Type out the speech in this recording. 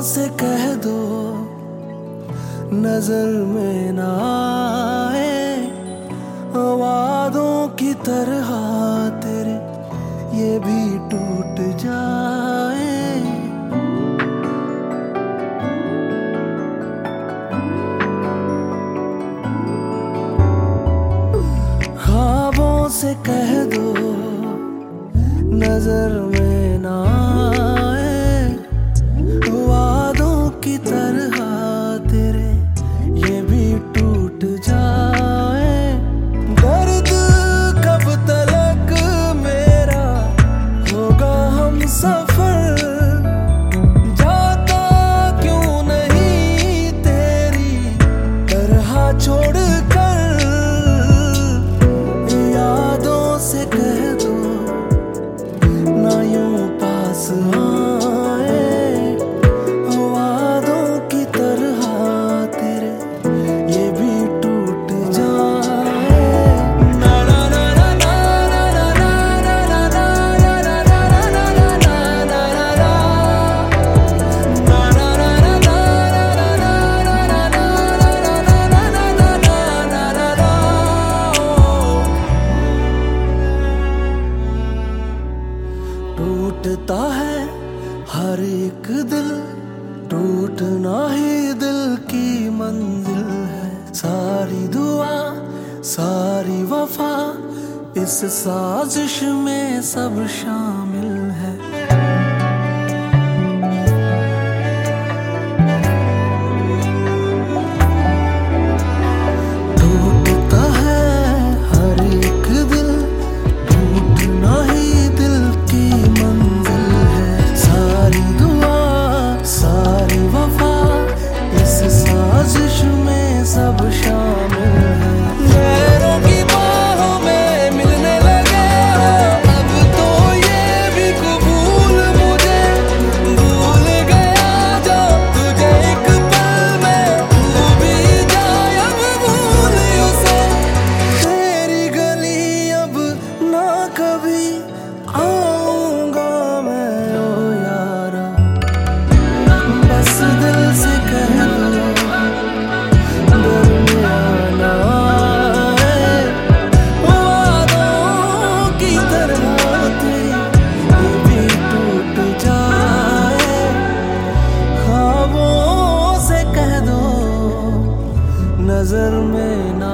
से कह दो नजर में ना आए, वादों की तरह तेरे ये भी टूट जाए। ख्वाबों से कह दो नजर में ना आए, वादों की तरह तेरे ये भी टूट जाए। दर्द कब तलक मेरा होगा हम सफर, जाता क्यों नहीं तेरी तरह छोड़ कर। यादों से कह दो ना यूं पास आए, वादों की तरह तेरे ये भी टूट जाए। ना ना ना ना ना ना ना ना ना ना टूटता है हर एक दिल, टूटना ही दिल की मंजिल है। सारी दुआ सारी वफा इस साजिश में सब शामिल है। टूटता है हर एक दिल, टूटना ही दिल की मंजिल है। सारी दुआ सारी वफा इस साजिश में सब शामिल है। लहरों की बाहों में मिलने लगे हो, अब तो ये भी कबूल मुझे भूल गया जो तुझे एक पल में तू भी जाए अब भूल उसे। तेरी गली अब ना कभी आऊंगा मैं ओ यारा, बस दिल से कह दो दरमियान आए, वादों की तरह तेरी ये भी टूट जाए। ख्वाबों से कह दो नजर में ना